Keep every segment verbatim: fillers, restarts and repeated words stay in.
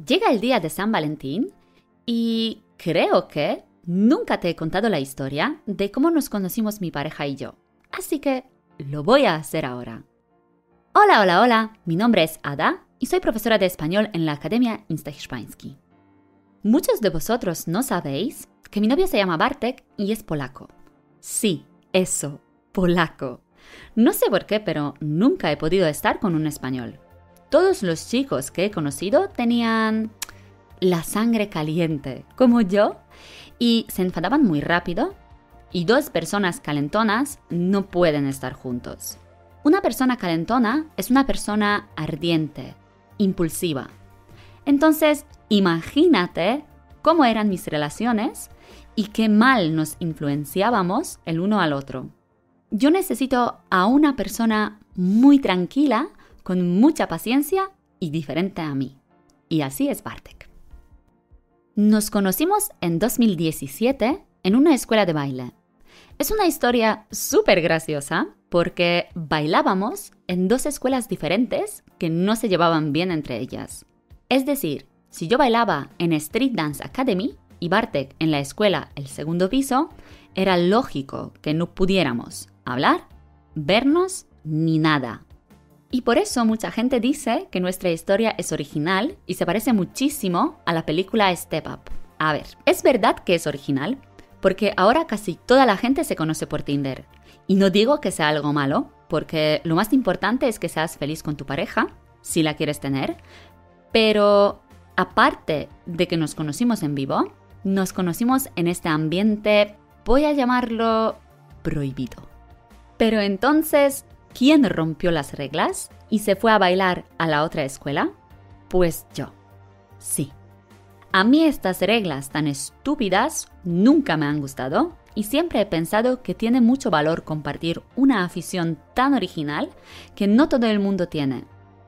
Llega el día de San Valentín y creo que nunca te he contado la historia de cómo nos conocimos mi pareja y yo. Así que lo voy a hacer ahora. Hola, hola, hola. Mi nombre es Ada y soy profesora de español en la Academia Insta-Hiszpański. Muchos de vosotros no sabéis que mi novio se llama Bartek y es polaco. Sí, eso, polaco. No sé por qué, pero nunca he podido estar con un español. Todos los chicos que he conocido tenían la sangre caliente, como yo, y se enfadaban muy rápido, y dos personas calentonas no pueden estar juntos. Una persona calentona es una persona ardiente, impulsiva. Entonces, imagínate cómo eran mis relaciones y qué mal nos influenciábamos el uno al otro. Yo necesito a una persona muy tranquila, con mucha paciencia y diferente a mí. Y así es Bartek. Nos conocimos en dos mil diecisiete en una escuela de baile. Es una historia súper graciosa porque bailábamos en dos escuelas diferentes que no se llevaban bien entre ellas. Es decir, si yo bailaba en Street Dance Academy y Bartek en la escuela El Segundo Piso, era lógico que no pudiéramos hablar, vernos ni nada. Y por eso mucha gente dice que nuestra historia es original y se parece muchísimo a la película Step Up. A ver, es verdad que es original, porque ahora casi toda la gente se conoce por Tinder. Y no digo que sea algo malo, porque lo más importante es que seas feliz con tu pareja, si la quieres tener. Pero aparte de que nos conocimos en vivo, nos conocimos en este ambiente, voy a llamarlo prohibido. Pero entonces, ¿quién rompió las reglas y se fue a bailar a la otra escuela? Pues yo. Sí. A mí estas reglas tan estúpidas nunca me han gustado y siempre he pensado que tiene mucho valor compartir una afición tan original que no todo el mundo tiene.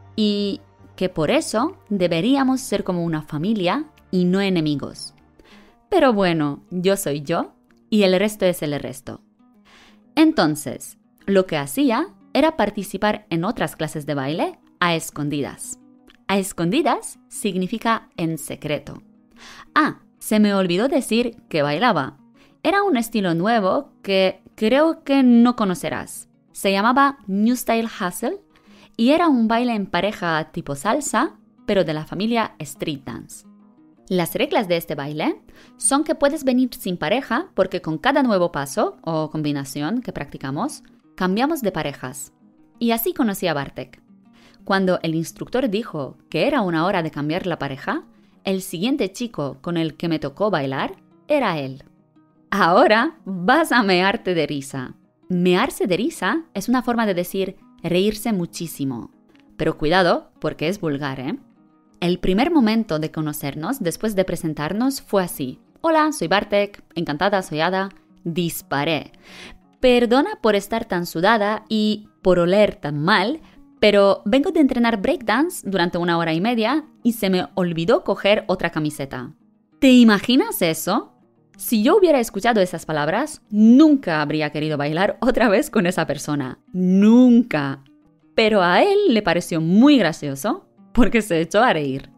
Y que por eso deberíamos ser como una familia y no enemigos. Pero bueno, yo soy yo y el resto es el resto. Entonces, lo que hacía era participar en otras clases de baile a escondidas. A escondidas significa en secreto. Ah, se me olvidó decir que bailaba. Era un estilo nuevo que creo que no conocerás. Se llamaba New Style Hustle y era un baile en pareja tipo salsa, pero de la familia Street Dance. Las reglas de este baile son que puedes venir sin pareja porque con cada nuevo paso o combinación que practicamos, cambiamos de parejas. Y así conocí a Bartek. Cuando el instructor dijo que era una hora de cambiar la pareja, el siguiente chico con el que me tocó bailar era él. Ahora vas a mearte de risa. Mearse de risa es una forma de decir reírse muchísimo. Pero cuidado, porque es vulgar, ¿eh? El primer momento de conocernos después de presentarnos fue así. Hola, soy Bartek, encantada, soy Ada. Disparé. Perdona por estar tan sudada y por oler tan mal, pero vengo de entrenar breakdance durante una hora y media y se me olvidó coger otra camiseta. ¿Te imaginas eso? Si yo hubiera escuchado esas palabras, nunca habría querido bailar otra vez con esa persona. ¡Nunca! Pero a él le pareció muy gracioso porque se echó a reír.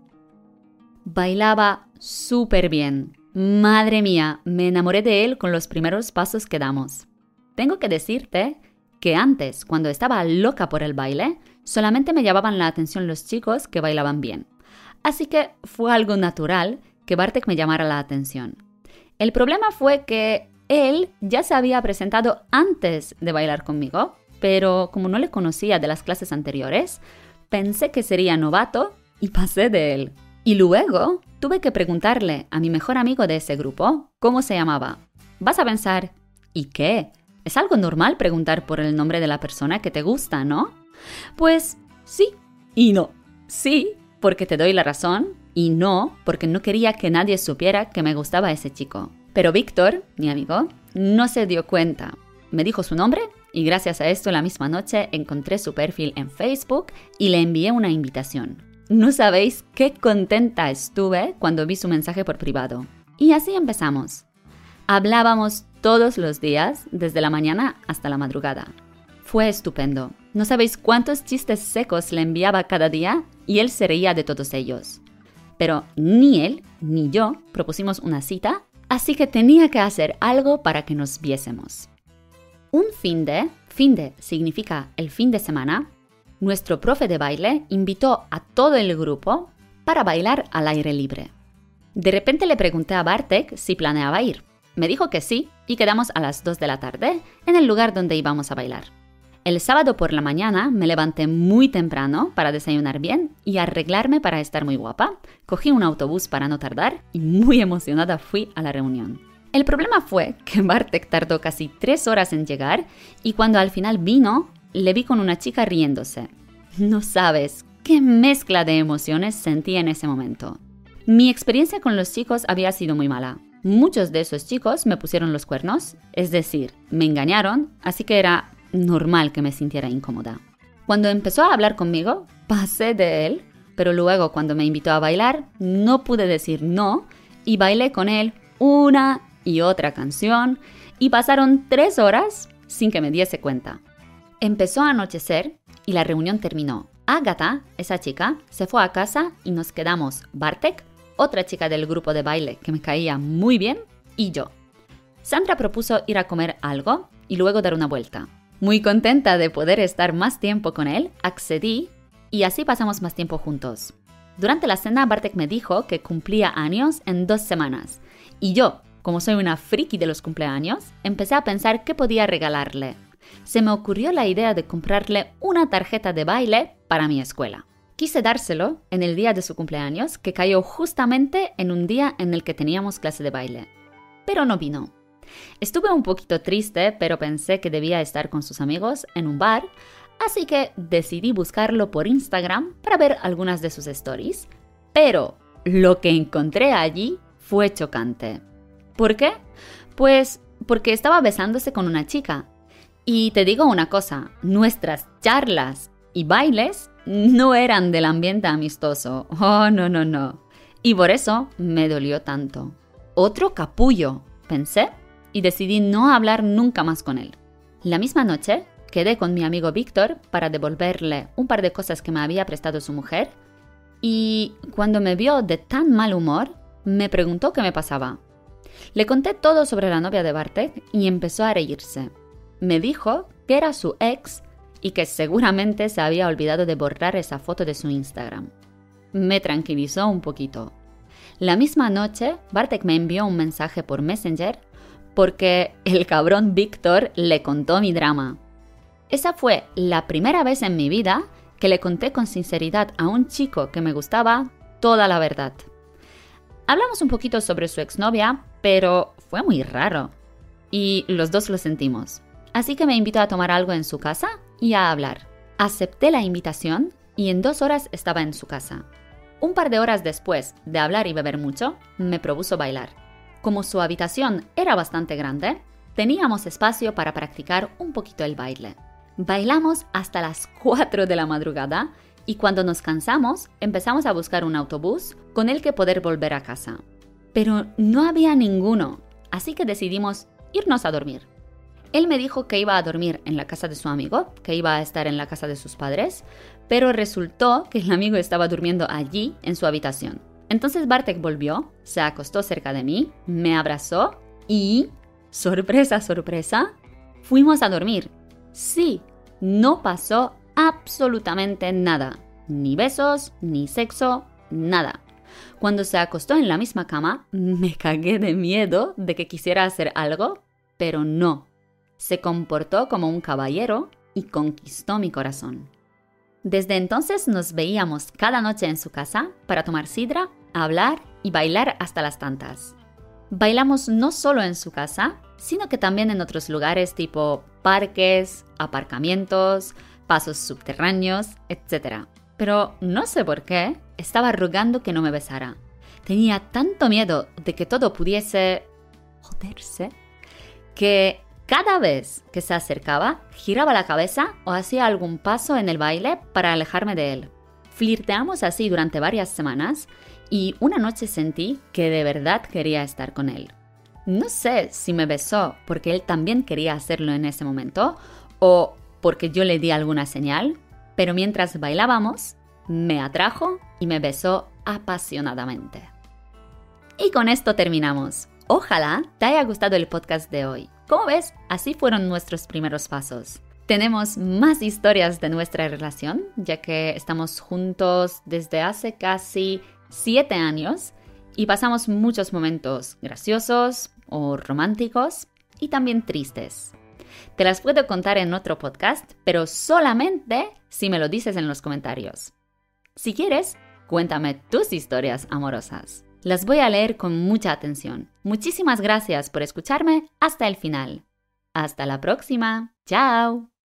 Bailaba súper bien. Madre mía, me enamoré de él con los primeros pasos que damos. Tengo que decirte que antes, cuando estaba loca por el baile, solamente me llamaban la atención los chicos que bailaban bien. Así que fue algo natural que Bartek me llamara la atención. El problema fue que él ya se había presentado antes de bailar conmigo, pero como no le conocía de las clases anteriores, pensé que sería novato y pasé de él. Y luego tuve que preguntarle a mi mejor amigo de ese grupo cómo se llamaba. Vas a pensar, ¿y qué? Es algo normal preguntar por el nombre de la persona que te gusta, ¿no? Pues sí y no. Sí, porque te doy la razón, y no, porque no quería que nadie supiera que me gustaba ese chico. Pero Víctor, mi amigo, no se dio cuenta. Me dijo su nombre y gracias a esto la misma noche encontré su perfil en Facebook y le envié una invitación. No sabéis qué contenta estuve cuando vi su mensaje por privado. Y así empezamos. Hablábamos todos los días, desde la mañana hasta la madrugada. Fue estupendo. No sabéis cuántos chistes secos le enviaba cada día y él se reía de todos ellos. pero ni él ni yo propusimos una cita, así que tenía que hacer algo para que nos viésemos. Un fin de, fin de significa el fin de semana, nuestro profe de baile invitó a todo el grupo para bailar al aire libre. De repente le pregunté a Bartek si planeaba ir. Me dijo que sí y quedamos a las dos de la tarde en el lugar donde íbamos a bailar. El sábado por la mañana me levanté muy temprano para desayunar bien y arreglarme para estar muy guapa. Cogí un autobús para no tardar y muy emocionada fui a la reunión. El problema fue que Bartek tardó casi tres horas en llegar y cuando al final vino, le vi con una chica riéndose. No sabes qué mezcla de emociones sentí en ese momento. Mi experiencia con los chicos había sido muy mala. Muchos de esos chicos me pusieron los cuernos, es decir, me engañaron, así que era normal que me sintiera incómoda. Cuando empezó a hablar conmigo, pasé de él, pero luego cuando me invitó a bailar, no pude decir no y bailé con él una y otra canción y pasaron tres horas sin que me diese cuenta. Empezó a anochecer y la reunión terminó. Ágata, esa chica, se fue a casa y nos quedamos Bartek, otra chica del grupo de baile que me caía muy bien, y yo. Sandra propuso ir a comer algo y luego dar una vuelta. Muy contenta de poder estar más tiempo con él, accedí y así pasamos más tiempo juntos. Durante la cena, Bartek me dijo que cumplía años en dos semanas y yo, como soy una friki de los cumpleaños, empecé a pensar qué podía regalarle. Se me ocurrió la idea de comprarle una tarjeta de baile para mi escuela. Quise dárselo en el día de su cumpleaños, que cayó justamente en un día en el que teníamos clase de baile. Pero no vino. Estuve un poquito triste, pero pensé que debía estar con sus amigos en un bar, así que decidí buscarlo por Instagram para ver algunas de sus stories. Pero lo que encontré allí fue chocante. ¿Por qué? Pues porque estaba besándose con una chica. Y te digo una cosa, nuestras charlas y bailes no eran del ambiente amistoso. Oh, no, no, no. Y por eso me dolió tanto. Otro capullo, pensé, y decidí no hablar nunca más con él. La misma noche, quedé con mi amigo Víctor para devolverle un par de cosas que me había prestado su mujer, y cuando me vio de tan mal humor, me preguntó qué me pasaba. Le conté todo sobre la novia de Bartek y empezó a reírse. Me dijo que era su ex y que seguramente se había olvidado de borrar esa foto de su Instagram. Me tranquilizó un poquito. La misma noche, Bartek me envió un mensaje por Messenger porque el cabrón Víctor le contó mi drama. Esa fue la primera vez en mi vida que le conté con sinceridad a un chico que me gustaba toda la verdad. Hablamos un poquito sobre su exnovia, pero fue muy raro. Y los dos lo sentimos. Así que me invitó a tomar algo en su casa y a hablar. Acepté la invitación y en dos horas estaba en su casa. Un par de horas después de hablar y beber mucho, me propuso bailar. Como su habitación era bastante grande, teníamos espacio para practicar un poquito el baile. Bailamos hasta las cuatro de la madrugada y cuando nos cansamos empezamos a buscar un autobús con el que poder volver a casa. Pero no había ninguno, así que decidimos irnos a dormir. Él me dijo que iba a dormir en la casa de su amigo, que iba a estar en la casa de sus padres, pero resultó que el amigo estaba durmiendo allí en su habitación. Entonces Bartek volvió, se acostó cerca de mí, me abrazó y, sorpresa, sorpresa, fuimos a dormir. Sí, no pasó absolutamente nada, ni besos, ni sexo, nada. Cuando se acostó en la misma cama, me cagué de miedo de que quisiera hacer algo, pero no. Se comportó como un caballero y conquistó mi corazón. Desde entonces nos veíamos cada noche en su casa para tomar sidra, hablar y bailar hasta las tantas. Bailamos no solo en su casa, sino que también en otros lugares tipo parques, aparcamientos, pasos subterráneos, etcétera. Pero no sé por qué, estaba rogando que no me besara. Tenía tanto miedo de que todo pudiese joderse que cada vez que se acercaba, giraba la cabeza o hacía algún paso en el baile para alejarme de él. Flirteamos así durante varias semanas y una noche sentí que de verdad quería estar con él. No sé si me besó porque él también quería hacerlo en ese momento o porque yo le di alguna señal, pero mientras bailábamos, me atrajo y me besó apasionadamente. Y con esto terminamos. Ojalá te haya gustado el podcast de hoy. Como ves, así fueron nuestros primeros pasos. Tenemos más historias de nuestra relación, ya que estamos juntos desde hace casi siete años y pasamos muchos momentos graciosos o románticos y también tristes. Te las puedo contar en otro podcast, pero solamente si me lo dices en los comentarios. Si quieres, cuéntame tus historias amorosas. Las voy a leer con mucha atención. Muchísimas gracias por escucharme hasta el final. Hasta la próxima. ¡Chao!